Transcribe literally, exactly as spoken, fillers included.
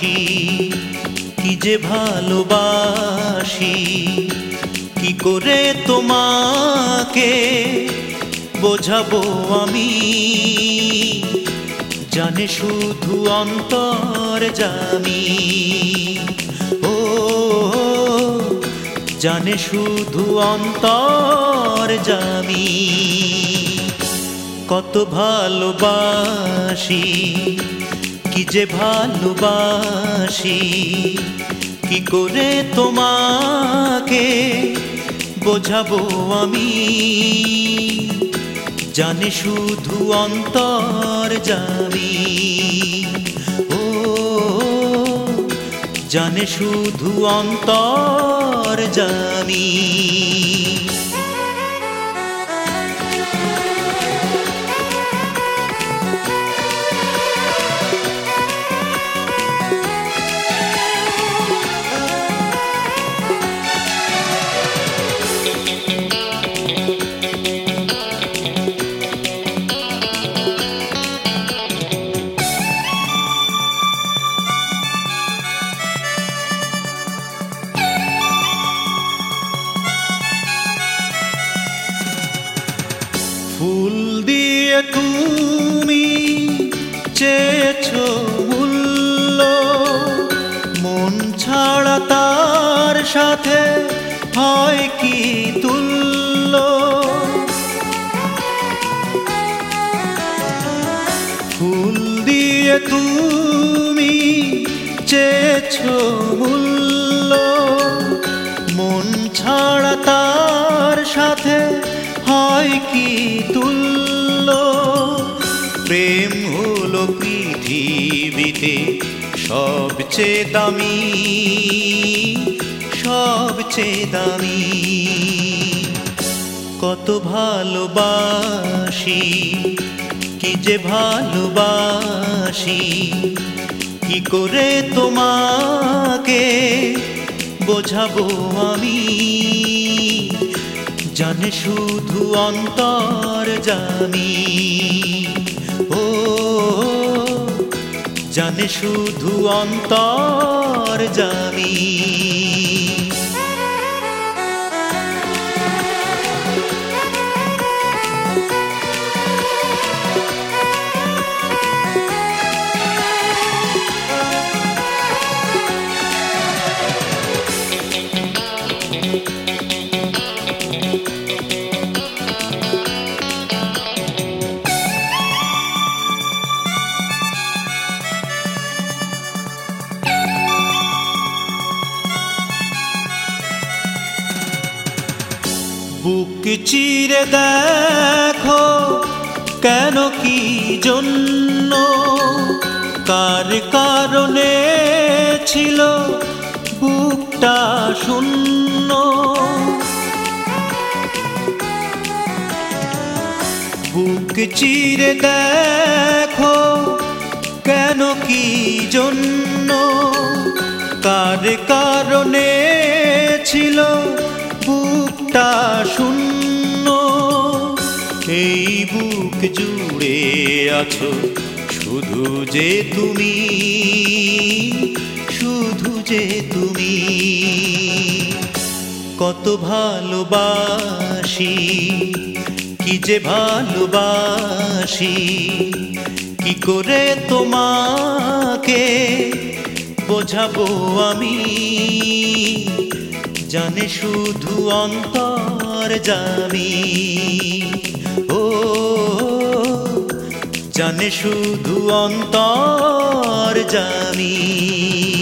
ভালোবাসি, কি যে ভালোবাসি, কি করে তোমাকে বোঝাবো আমি, জানে শুধু অন্তর্যামী। ও জানে শুধু অন্তর্যামী। কত ভালোবাসি, কি যে ভালোবাসি, কি করে তোমাকে বোঝাবো আমি, জানে শুধু অন্তর্যামী। ও জানে শুধু অন্তর্যামী। ফুল দিয়ে তুমি চেয়েছো মূল্য, মন ছাড়া তার সাথে হয় কি তুল্য। ফুল দিয়ে তুমি চেয়েছো মূল্য, মন ছাড়া তার সাথে হয় কি তুল্য। প্রেম হলো পৃথিবীতে সবচেয়ে দামি, সবচেয়ে দামি। কত ভালোবাসি, কি যে ভালোবাসি, কি করে তোমাকে বোঝাবো আমি, জানে শুধু অন্তর্যামী। ও জানে শুধু অন্তর্যামী। বুক চিরে দেখো কেন কি জন্য, কার কারণে ছিল বুকটা শূন্য। বুক চিরে দেখো কেন কি জন্য, কার কারণে ছিল বুকটা শূন্য। এই বুক জুড়ে আছো শুধু যে তুমি, শুধু যে তুমি। কত ভালোবাসি, কি যে ভালোবাসি, কি করে তোমাকে বোঝাবো আমি, জানে শুধু অন্তর্যামী। ও জানে শুধু অন্তর্যামী।